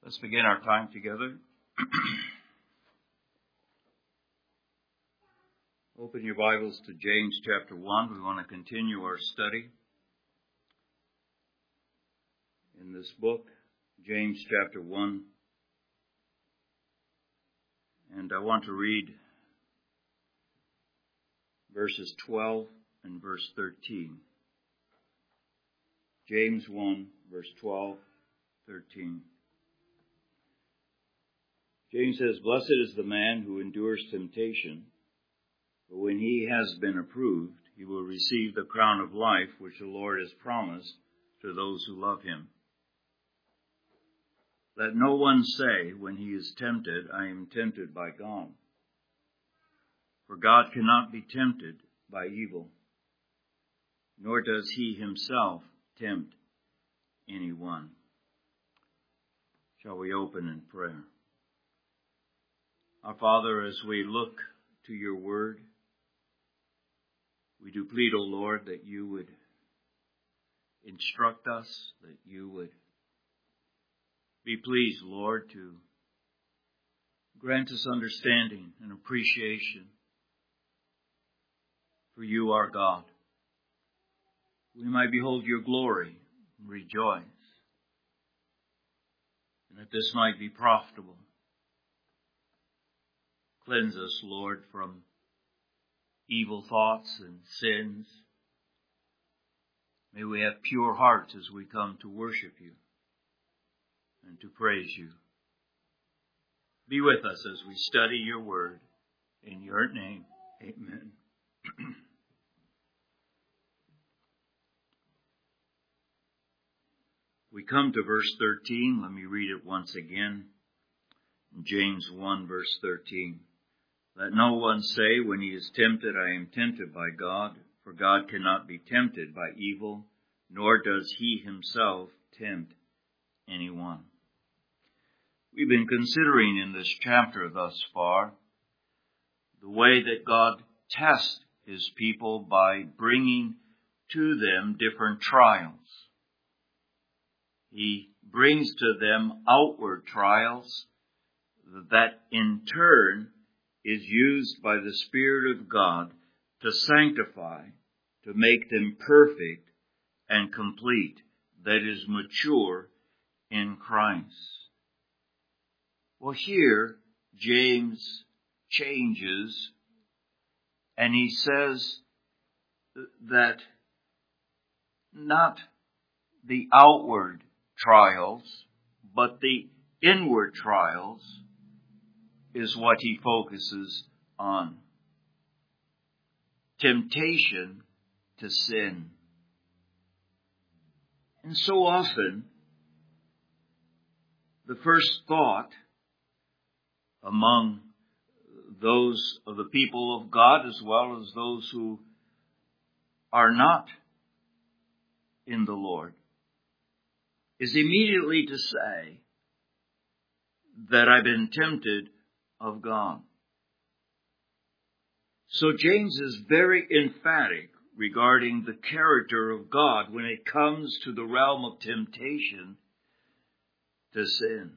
Let's begin our time together. Open your Bibles to James chapter 1. We want to continue our study in this book, James chapter 1. And I want to read verses 12 and verse 13. James 1, verse 12, 13. James says, "Blessed is the man who endures temptation, for when he has been approved, he will receive the crown of life which the Lord has promised to those who love him. Let no one say when he is tempted, I am tempted by God. For God cannot be tempted by evil, nor does he himself tempt anyone." Shall we open in prayer? Our Father, as we look to your word, we do plead, O Lord, that you would instruct us, that you would be pleased, Lord, to grant us understanding and appreciation for you, our God. We might behold your glory and rejoice, and that this might be profitable. Cleanse us, Lord, from evil thoughts and sins. May we have pure hearts as we come to worship you and to praise you. Be with us as we study your word. In your name, amen. We come to verse 13. Let me read it once again. James 1, verse 13. Let no one say when he is tempted, I am tempted by God, for God cannot be tempted by evil, nor does he himself tempt anyone. We've been considering in this chapter thus far the way that God tests his people by bringing to them different trials. He brings to them outward trials that in turn is used by the Spirit of God to sanctify, to make them perfect and complete, that is, mature in Christ. Well, here, James changes, and he says that not the outward trials, but the inward trials is what he focuses on. Temptation to sin. And so often, the first thought among those of the people of God as well as those who are not in the Lord is immediately to say that I've been tempted of God. So James is very emphatic regarding the character of God when it comes to the realm of temptation to sin.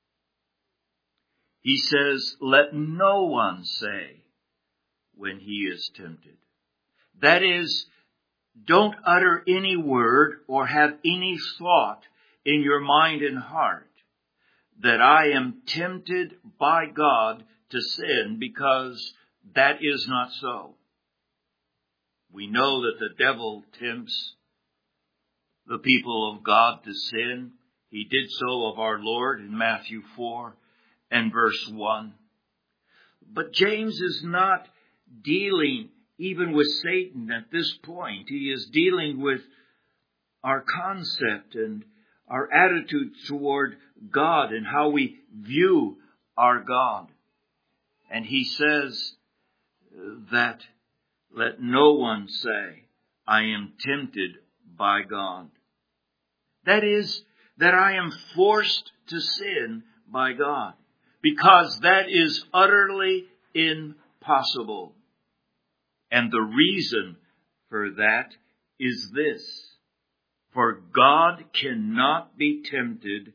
He says, let no one say when he is tempted. That is, don't utter any word or have any thought in your mind and heart that I am tempted by God to sin, because that is not so. We know that the devil tempts the people of God to sin. He did so of our Lord in Matthew 4 and verse 1. But James is not dealing even with Satan at this point. He is dealing with our concept and our attitude toward God and how we view our God. And he says that let no one say, I am tempted by God. That is, that I am forced to sin by God, because that is utterly impossible. And the reason for that is this: for God cannot be tempted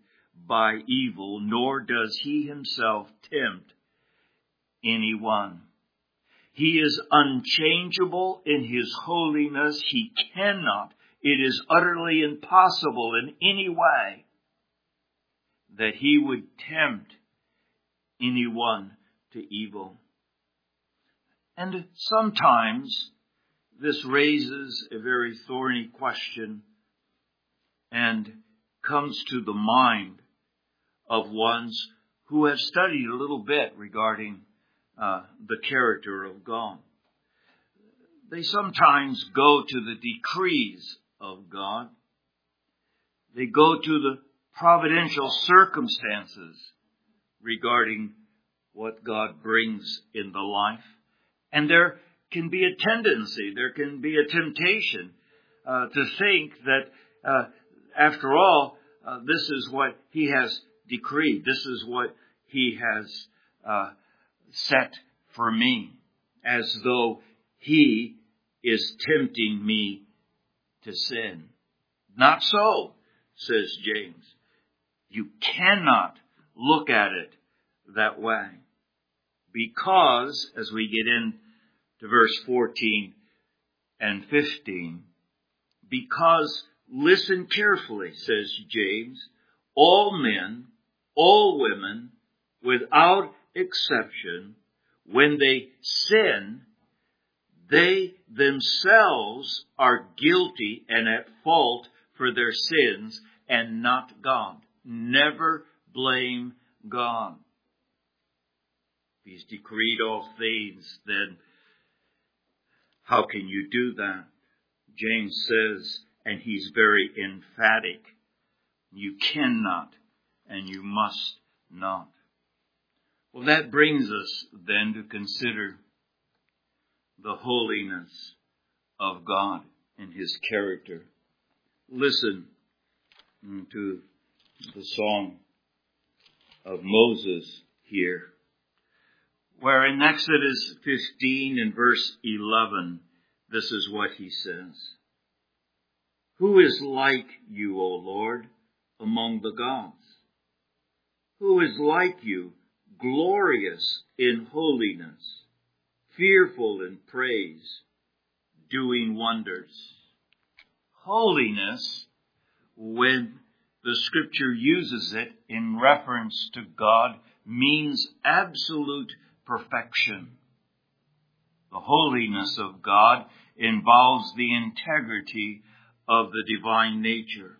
by evil, nor does he himself tempt anyone. He is unchangeable in his holiness. He cannot. It is utterly impossible in any way that he would tempt anyone to evil. And sometimes this raises a very thorny question and comes to the mind of ones who have studied a little bit regarding the character of God. They sometimes go to the decrees of God. They go to the providential circumstances regarding what God brings in the life. And there can be a tendency, there can be a temptation to think that after all, this is what he has decreed. This is what he has set for me, as though he is tempting me to sin. Not so, says James. You cannot look at it that way. Because, as we get into verse 14 and 15, because, listen carefully, says James, all men, all women, without exception, when they sin, they themselves are guilty and at fault for their sins and not God. Never blame God. If he's decreed all things, then how can you do that? James says, and he's very emphatic, you cannot and you must not. Well, that brings us then to consider the holiness of God and his character. Listen to the song of Moses here, where in Exodus 15 and verse 11, this is what he says. Who is like you, O Lord, among the gods? Who is like you, glorious in holiness, fearful in praise, doing wonders? Holiness, when the scripture uses it in reference to God, means absolute perfection. The holiness of God involves the integrity of the divine nature,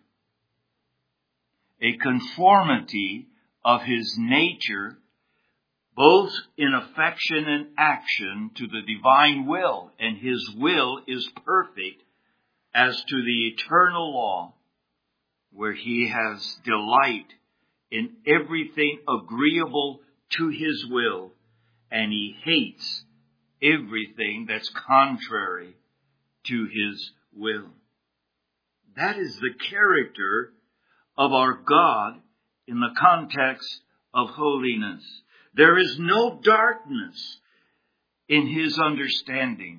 a conformity of his nature, both in affection and action, to the divine will, and his will is perfect as to the eternal law, where he has delight in everything agreeable to his will, and he hates everything that's contrary to his will. That is the character of our God in the context of holiness. There is no darkness in his understanding.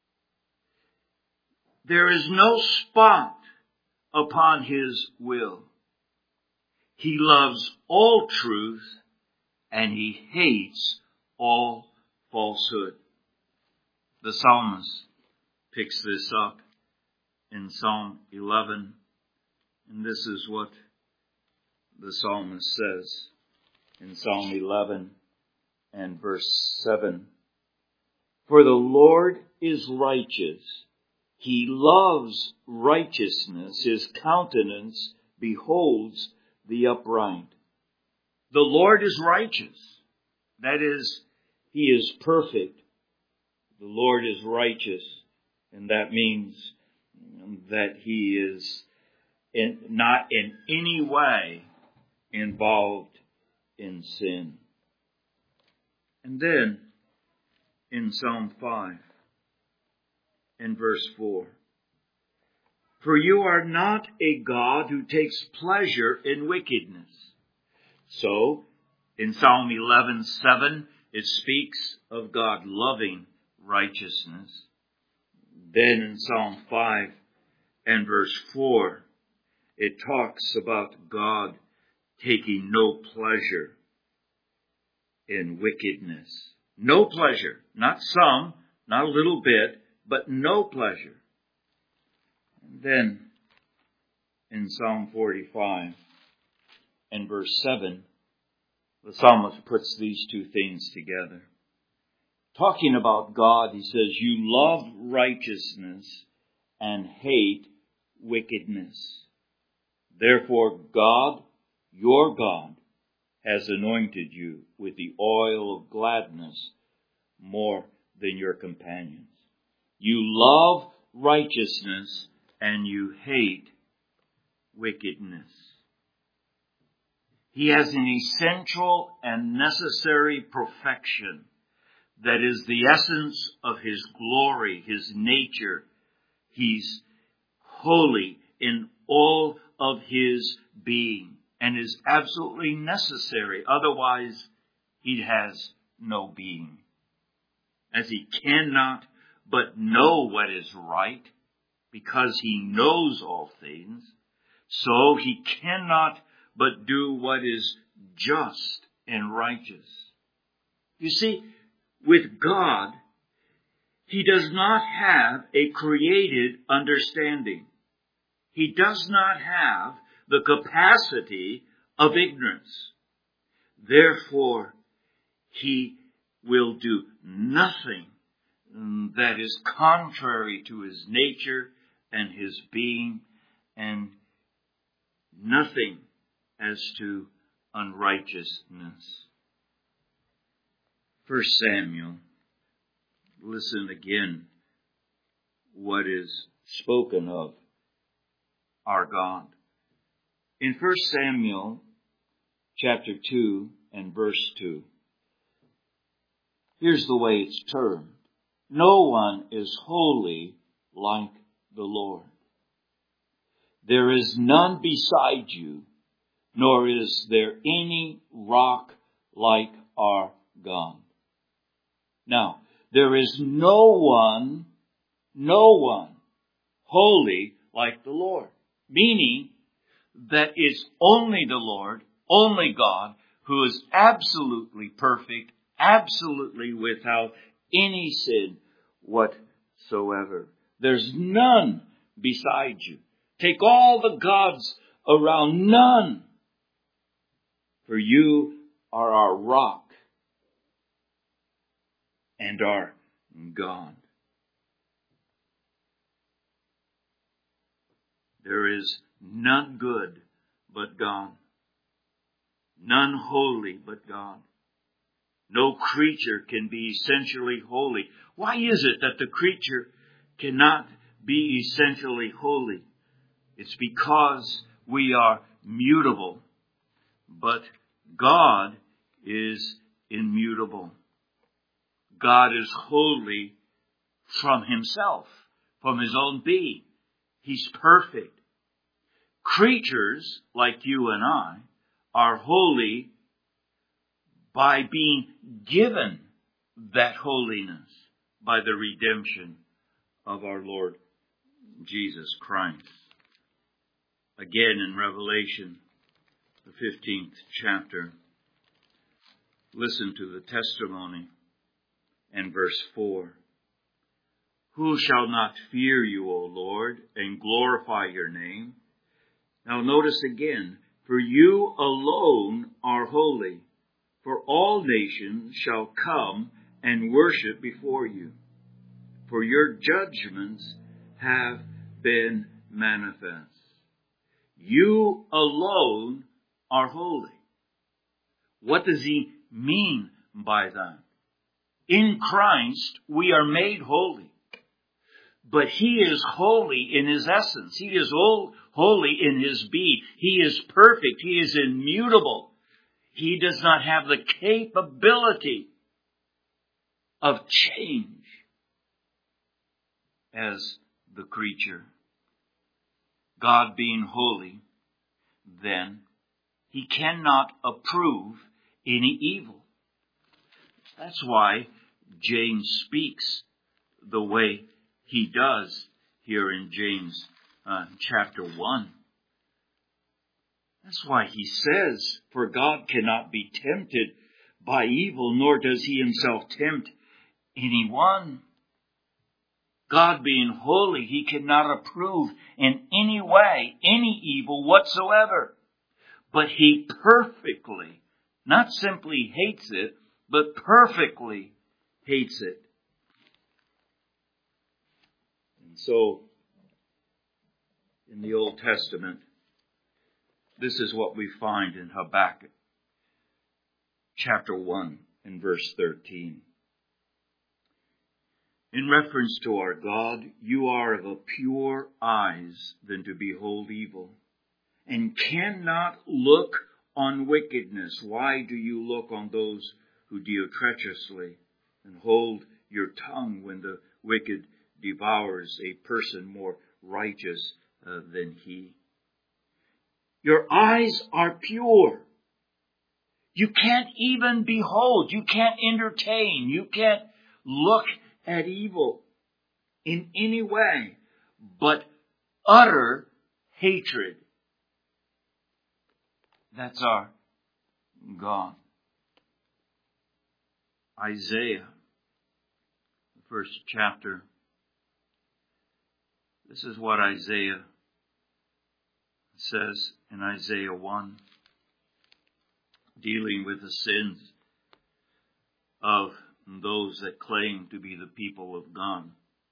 There is no spot upon his will. He loves all truth and he hates all falsehood. The psalmist picks this up in Psalm 11, and this is what the psalmist says in Psalm 11 and verse 7. For the Lord is righteous. He loves righteousness. His countenance beholds the upright. The Lord is righteous. That is, he is perfect. The Lord is righteous. And that means that he is not in any way involved in sin. And then in Psalm 5 and verse 4, for you are not a God who takes pleasure in wickedness. So in Psalm 11:7, it speaks of God loving righteousness. Then in Psalm 5 and verse 4, it talks about God taking no pleasure in wickedness. No pleasure. Not some, not a little bit, but no pleasure. And then in Psalm 45 and verse 7, the psalmist puts these two things together. Talking about God, he says, you love righteousness and hate wickedness. Therefore, God, your God, has anointed you with the oil of gladness more than your companions. You love righteousness and you hate wickedness. He has an essential and necessary perfection that is the essence of his glory, his nature. He's holy in all of his being and is absolutely necessary. Otherwise, he has no being. As he cannot but know what is right, because he knows all things, so he cannot but do what is just and righteous. You see, with God, he does not have a created understanding. He does not have the capacity of ignorance. Therefore, he will do nothing that is contrary to his nature and his being, and nothing as to unrighteousness. 1 Samuel, listen again what is spoken of our God. In 1 Samuel chapter 2 and verse 2, here's the way it's termed. No one is holy like the Lord. There is none beside you, nor is there any rock like our God. Now, there is no one holy like the Lord. Meaning that it's only the Lord, only God, who is absolutely perfect, absolutely without any sin whatsoever. There's none beside you. Take all the gods around, none. For you are our rock and our God. There is none good but God. None holy but God. No creature can be essentially holy. Why is it that the creature cannot be essentially holy? It's because we are mutable. But God is immutable. God is holy from himself, from his own being. He's perfect. Creatures like you and I are holy by being given that holiness by the redemption of our Lord Jesus Christ. Again in Revelation, the 15th chapter, listen to the testimony and verse 4. Who shall not fear you, O Lord, and glorify your name? Now notice again, for you alone are holy, for all nations shall come and worship before you. For your judgments have been manifest. You alone are holy. What does he mean by that? In Christ, we are made holy. But he is holy in his essence. He is holy in his being. He is perfect. He is immutable. He does not have the capability of change as the creature. God being holy, then, he cannot approve any evil. That's why James speaks the way he does here in James chapter 1. That's why he says, for God cannot be tempted by evil, nor does he himself tempt anyone. God being holy, he cannot approve in any way any evil whatsoever. But he perfectly, not simply hates it, but perfectly hates it. And so, in the Old Testament, this is what we find in Habakkuk, chapter 1 and verse 13. In reference to our God, you are of a purer eyes than to behold evil, and cannot look on wickedness. Why do you look on those who deal treacherously, and hold your tongue when the wicked devours a person more righteous than he? Your eyes are pure. You can't even behold. You can't entertain. You can't look at evil in any way but utter hatred. That's our God. Isaiah, the first chapter. This is what Isaiah says in Isaiah 1, dealing with the sins of those that claim to be the people of God.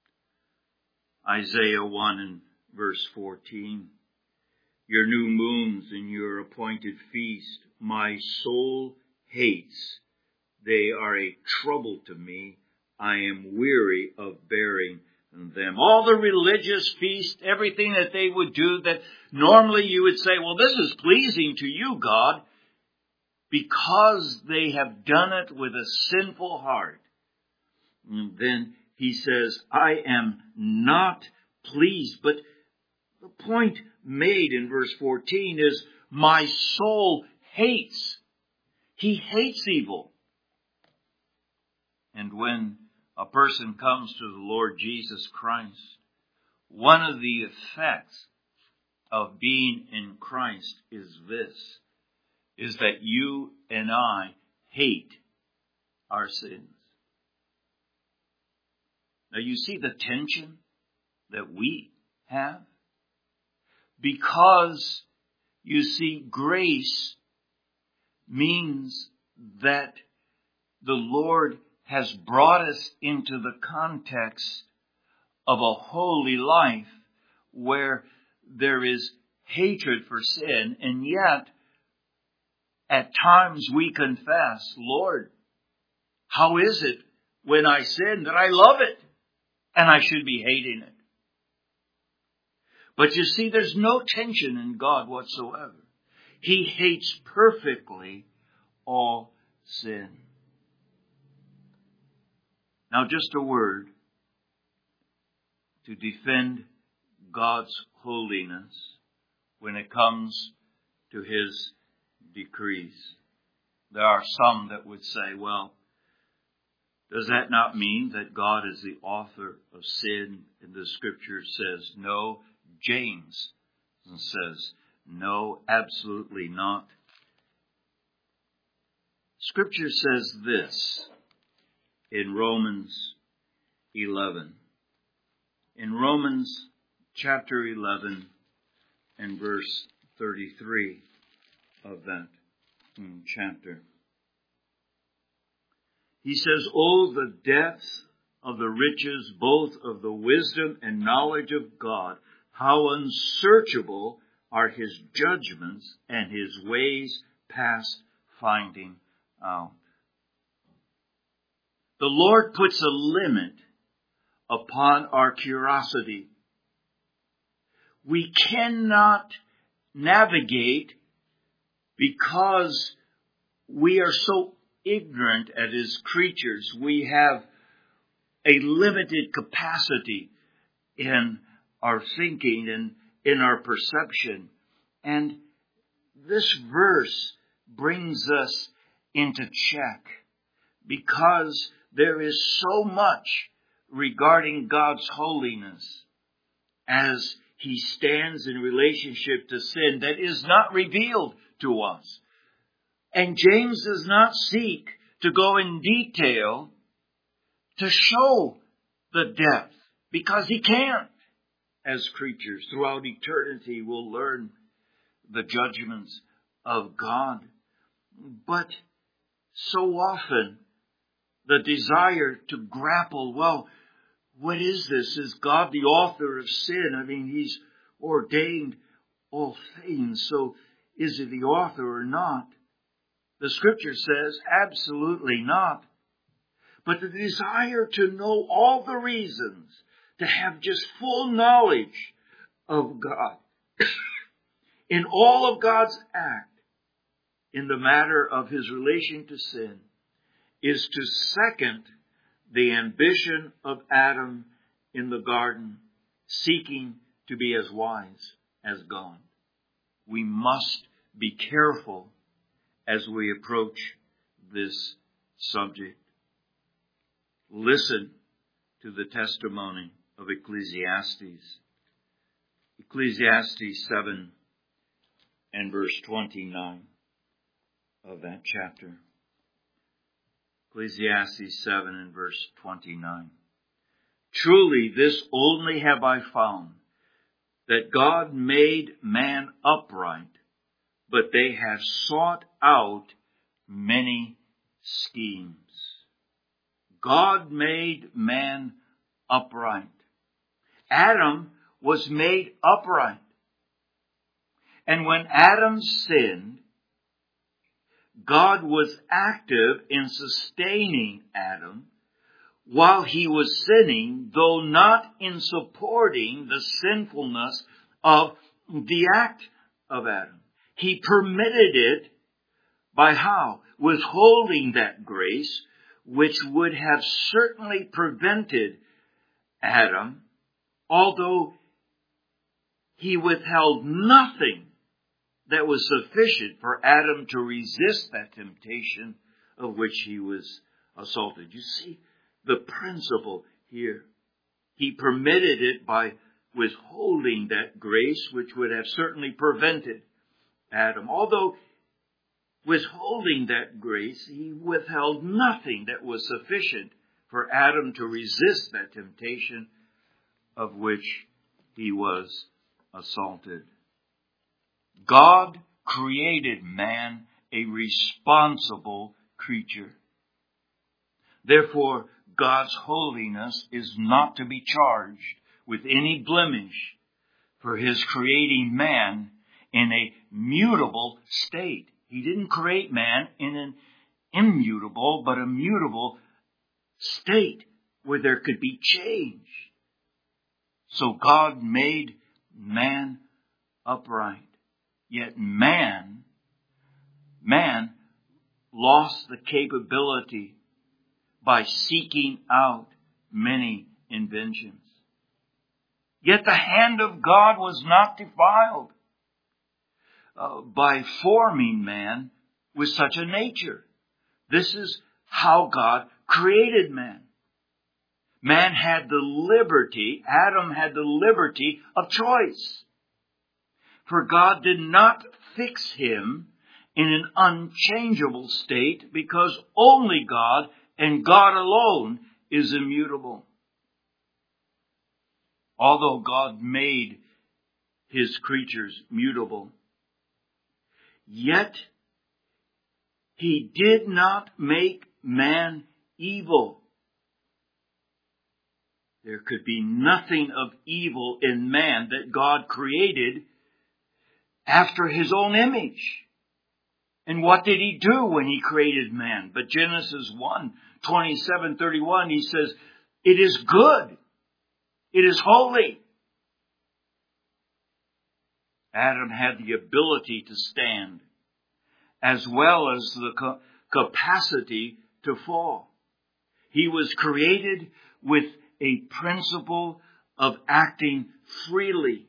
Isaiah 1 and verse 14. Your new moons and your appointed feast, my soul hates. They are a trouble to me. I am weary of bearing them. All the religious feasts, everything that they would do that normally you would say, well, this is pleasing to you, God, because they have done it with a sinful heart. And then he says, I am not pleased. But the point made in verse 14 is, my soul hates. He hates evil. And when a person comes to the Lord Jesus Christ, one of the effects of being in Christ is this, is that you and I hate our sins. Now you see the tension that we have? Because, you see, grace means that the Lord has brought us into the context of a holy life where there is hatred for sin, and yet at times we confess, Lord, how is it when I sin that I love it and I should be hating it? But you see, there's no tension in God whatsoever. He hates perfectly all sin. Now, just a word to defend God's holiness when it comes to His decrees. There are some that would say, well, does that not mean that God is the author of sin? And the Scripture says no. James says no, absolutely not. Scripture says this in Romans 11. In Romans chapter 11 and verse 33 of that chapter. He says, oh, the depth of the riches, both of the wisdom and knowledge of God, how unsearchable are His judgments and His ways past finding out. The Lord puts a limit upon our curiosity. We cannot navigate because we are so ignorant as His creatures. We have a limited capacity in our thinking and in our perception. And this verse brings us into check because there is so much regarding God's holiness as he stands in relationship to sin that is not revealed to us. And James does not seek to go in detail to show the depth, because he can't. As creatures throughout eternity will learn the judgments of God. But so often the desire to grapple, well, what is this? Is God the author of sin? I mean, he's ordained all things, so is he the author or not? The scripture says absolutely not. But the desire to know all the reasons, to have just full knowledge of God in all of God's act in the matter of his relation to sin, is to second the ambition of Adam in the garden, seeking to be as wise as God. We must be careful as we approach this subject. Listen to the testimony of Ecclesiastes. Ecclesiastes 7 and verse 29 of that chapter. Ecclesiastes 7 and verse 29. Truly this only have I found, that God made man upright, but they have sought out many schemes. God made man upright. Adam was made upright. And when Adam sinned, God was active in sustaining Adam while he was sinning, though not in supporting the sinfulness of the act of Adam. He permitted it by how? Withholding that grace, which would have certainly prevented Adam, although he withheld nothing that was sufficient for Adam to resist that temptation of which he was assaulted. You see the principle here. He permitted it by withholding that grace, which would have certainly prevented Adam. Although withholding that grace, he withheld nothing that was sufficient for Adam to resist that temptation of which he was assaulted. God created man a responsible creature. Therefore, God's holiness is not to be charged with any blemish for his creating man in a mutable state. He didn't create man in an immutable, but a mutable state where there could be change. So God made man upright. Yet man lost the capability by seeking out many inventions. Yet the hand of God was not defiled by forming man with such a nature. This is how God created man. Man had the liberty, Adam had the liberty of choice. For God did not fix him in an unchangeable state, because only God and God alone is immutable. Although God made his creatures mutable, yet he did not make man evil. There could be nothing of evil in man that God created after his own image. And what did he do when he created man? But Genesis 1:27-31, he says, it is good. It is holy. Adam had the ability to stand, as well as the capacity to fall. He was created with a principle of acting freely.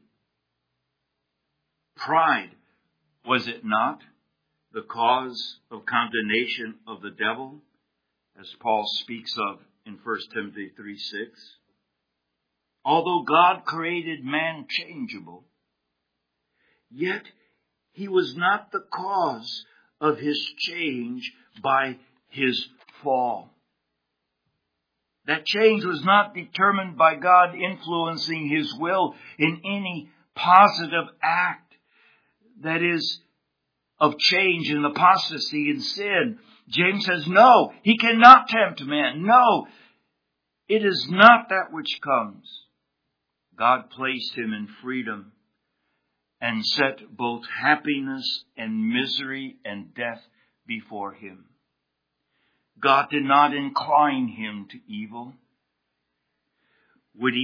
Pride, was it not, the cause of condemnation of the devil, as Paul speaks of in 1 Timothy 3:6? Although God created man changeable, yet he was not the cause of his change by his fall. That change was not determined by God influencing his will in any positive act that is of change and apostasy and sin. James says, no, he cannot tempt man. No, it is not that which comes. God placed him in freedom and set both happiness and misery and death before him. God did not incline him to evil. Would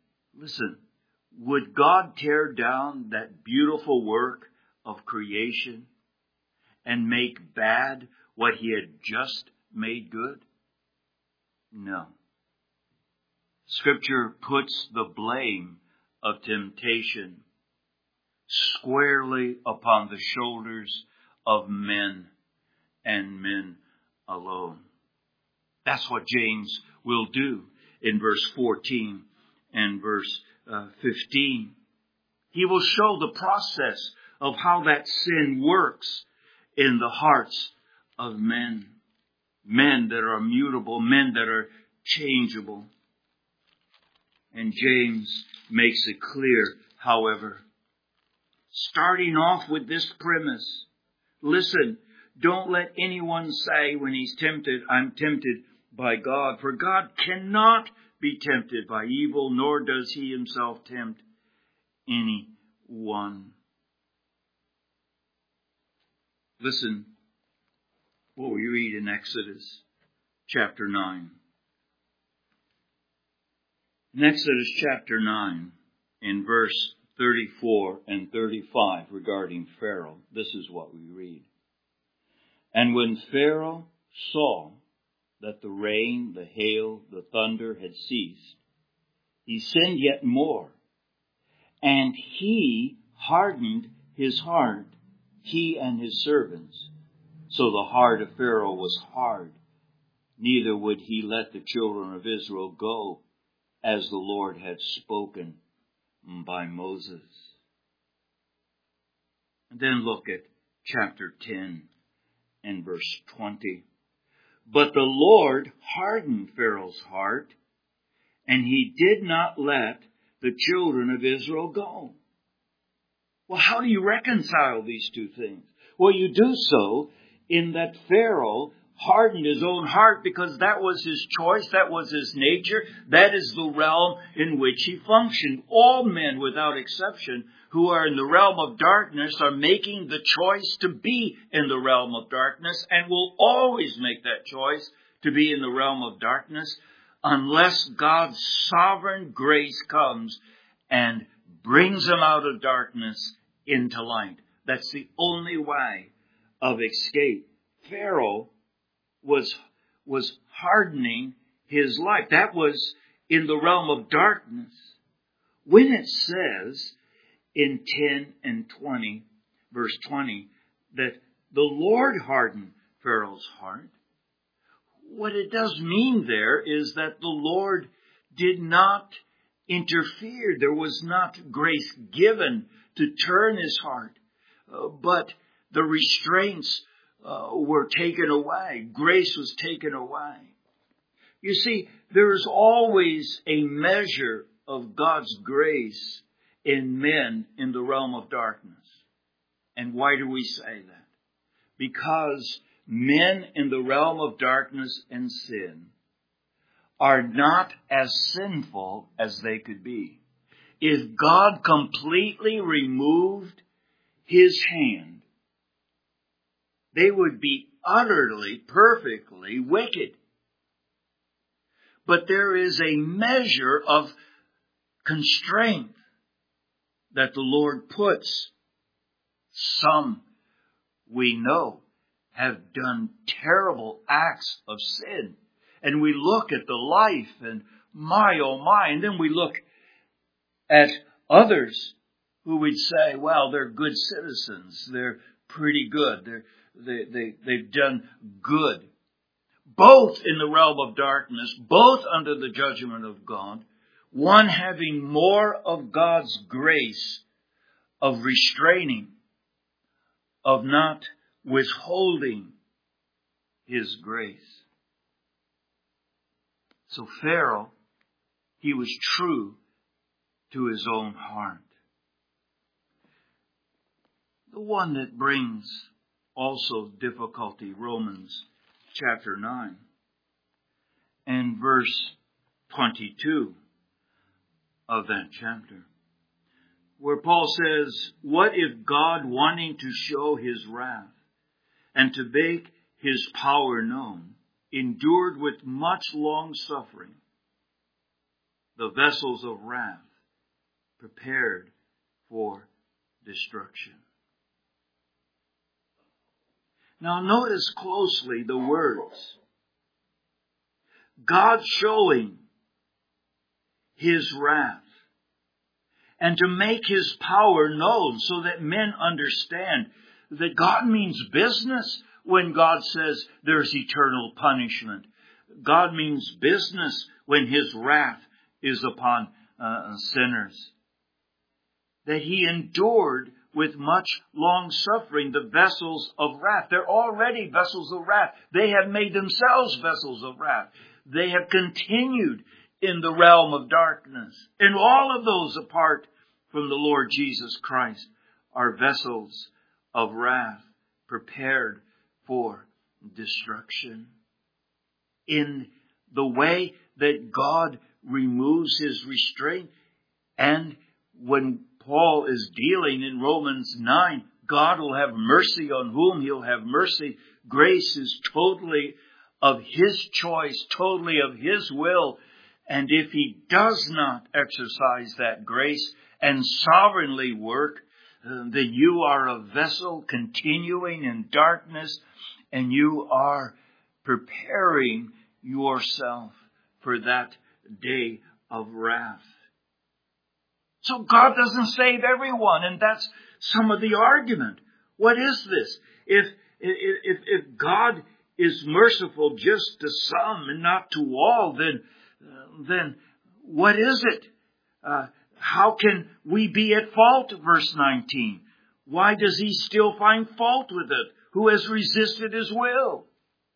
God tear down that beautiful work of creation and make bad what he had just made good? No. Scripture puts the blame of temptation squarely upon the shoulders of men and men alone. That's what James will do in verse 14 and verse 15. He will show the process of how that sin works in the hearts of men. Men that are immutable, men that are changeable. And James makes it clear, however, starting off with this premise. Listen, don't let anyone say when he's tempted, I'm tempted by God. For God cannot be tempted by evil, nor does he himself tempt anyone. Listen what we read in Exodus chapter 9. In Exodus chapter 9, in verse 34 and 35 regarding Pharaoh, this is what we read. And when Pharaoh saw that the rain, the hail, the thunder had ceased, he sinned yet more, and he hardened his heart, he and his servants. So the heart of Pharaoh was hard, neither would he let the children of Israel go, as the Lord had spoken by Moses. And then look at chapter 10 and verse 20. But the Lord hardened Pharaoh's heart, and he did not let the children of Israel go. Well, how do you reconcile these two things? Well, you do so in that Pharaoh hardened his own heart because that was his choice, that was his nature, that is the realm in which he functioned. All men, without exception, who are in the realm of darkness are making the choice to be in the realm of darkness and will always make that choice to be in the realm of darkness unless God's sovereign grace comes and brings them out of darkness into light. That's the only way of escape. Pharaoh was hardening his life. That was in the realm of darkness. When it says in 10 and 20, verse 20, that the Lord hardened Pharaoh's heart, what it does mean there is that the Lord did not interfere. There was not grace given to turn his heart, but the restraints were taken away. Grace was taken away. You see, there is always a measure of God's grace in men in the realm of darkness. And why do we say that? Because men in the realm of darkness and sin are not as sinful as they could be. If God completely removed his hand, they would be utterly, perfectly wicked. But there is a measure of constraint that the Lord puts. Some, we know, have done terrible acts of sin. And we look at the life and my, oh my, and then we look at others who would say, well, they're good citizens. They're pretty good. They've done good. Both in the realm of darkness, both under the judgment of God, one having more of God's grace, of restraining, of not withholding His grace. So Pharaoh, he was true to his own heart. The one that brings also difficulty, Romans chapter 9 and verse 22 of that chapter, where Paul says, what if God, wanting to show His wrath and to make His power known, endured with much long suffering the vessels of wrath prepared for destruction. Now notice closely the words. God showing His wrath and to make His power known so that men understand that God means business when God says there's eternal punishment. God means business when His wrath is upon sinners. That He endured with much long suffering the vessels of wrath. They're already vessels of wrath. They have made themselves vessels of wrath. They have continued in the realm of darkness. And all of those apart from the Lord Jesus Christ are vessels of wrath prepared for destruction. In the way that God removes His restraint, and when Paul is dealing in Romans 9, God will have mercy on whom He'll have mercy. Grace is totally of His choice, totally of His will. And if He does not exercise that grace and sovereignly work, then you are a vessel continuing in darkness, and you are preparing yourself for that day of wrath. So God doesn't save everyone, and that's some of the argument. What is this? If God is merciful just to some and not to all, then what is it? How can we be at fault? Verse 19. Why does He still find fault with it? Who has resisted His will?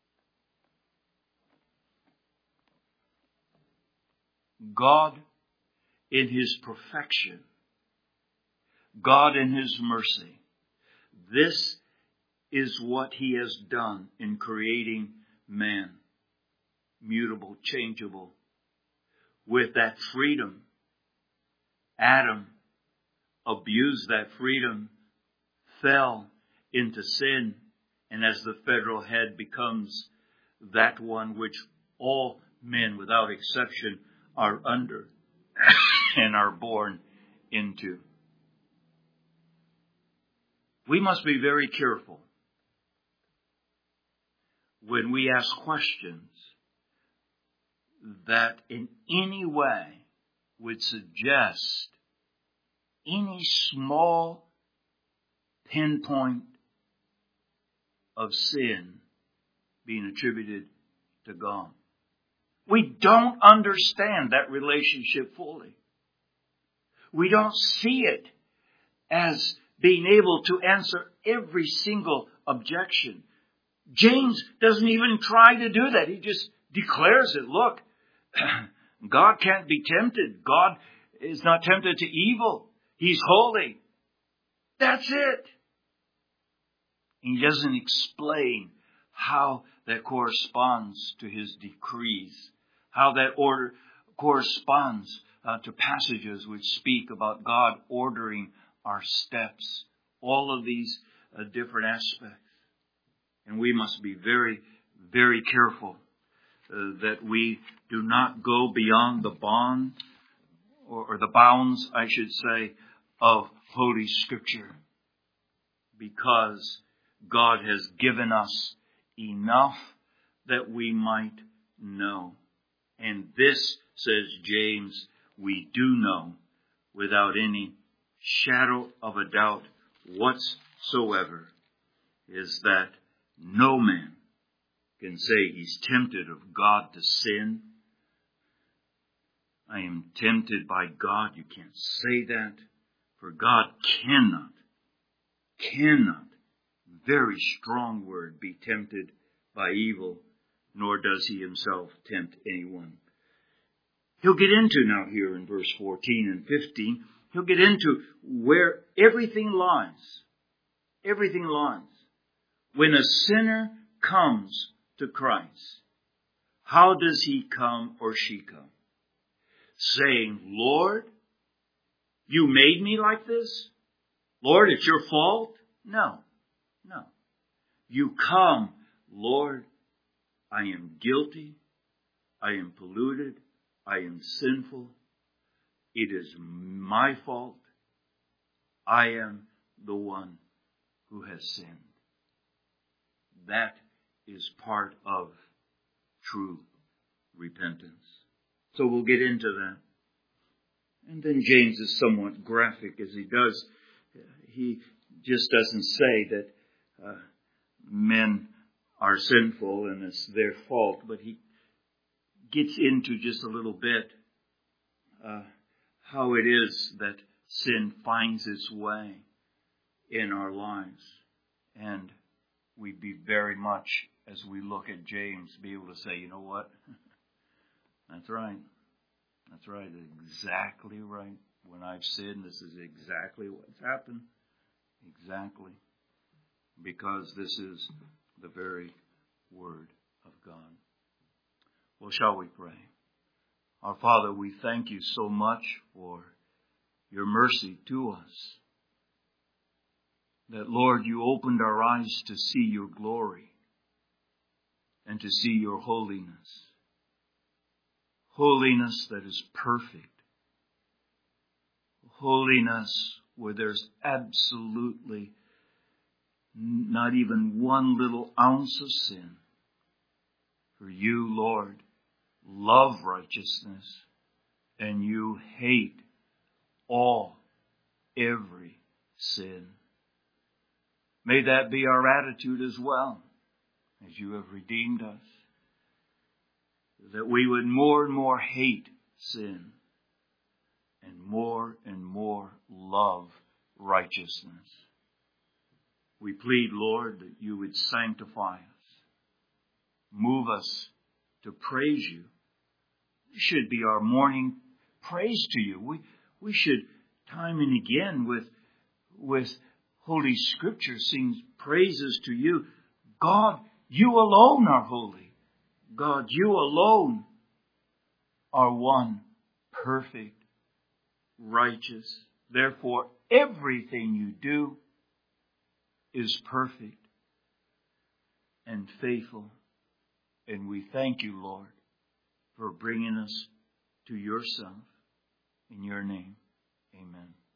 God in His perfection, God in His mercy, this is what He has done in creating man, mutable, changeable, with that freedom. Adam abused that freedom, fell into sin, and as the federal head becomes that one which all men without exception are under and are born into. We must be very careful when we ask questions that in any way would suggest any small pinpoint of sin being attributed to God. We don't understand that relationship fully. We don't see it as being able to answer every single objection. James doesn't even try to do that. He just declares it. Look, God can't be tempted. God is not tempted to evil. He's holy. That's it. He doesn't explain how that corresponds to His decrees, how that order corresponds to passages which speak about God ordering our steps. All of these different aspects. And we must be very, very careful that we do not go beyond the bond, or the bounds, I should say, of Holy Scripture. Because God has given us enough that we might know. And this, says James, we do know without any shadow of a doubt whatsoever, is that no man can say he's tempted of God to sin. I am tempted by God. You can't say that. For God cannot, very strong word, be tempted by evil, nor does he himself tempt anyone. He'll get into now here in verse 14 and 15, he'll get into where everything lies. Everything lies. When a sinner comes to Christ, how does he come or she come? Saying, Lord, you made me like this? Lord, it's your fault? No. You come, Lord, I am guilty. I am polluted. I am sinful. It is my fault. I am the one who has sinned. That is part of true repentance. So we'll get into that. And then James is somewhat graphic as he does. He just doesn't say that men are sinful and it's their fault, but he gets into just a little bit how it is that sin finds its way in our lives. And we'd be very much, as we look at James, be able to say, you know what? That's right. That's right. Exactly right. When I've sinned, this is exactly what's happened. Exactly. Because this is the very Word of God. Well, shall we pray? Our Father, we thank you so much for your mercy to us. That, Lord, you opened our eyes to see your glory and to see your holiness. Holiness that is perfect. Holiness where there's absolutely not even one little ounce of sin. For you, Lord, love righteousness and you hate every sin. May that be our attitude as well, as you have redeemed us. That we would more and more hate sin and more love righteousness. We plead, Lord, that you would sanctify us. Move us to praise you. This should be our morning praise to you. We should time and again with Holy Scripture sing praises to you. God, you alone are holy. God, you alone are one perfect, righteous. Therefore, everything you do is perfect and faithful. And we thank you, Lord, for bringing us to yourself. In your name, amen.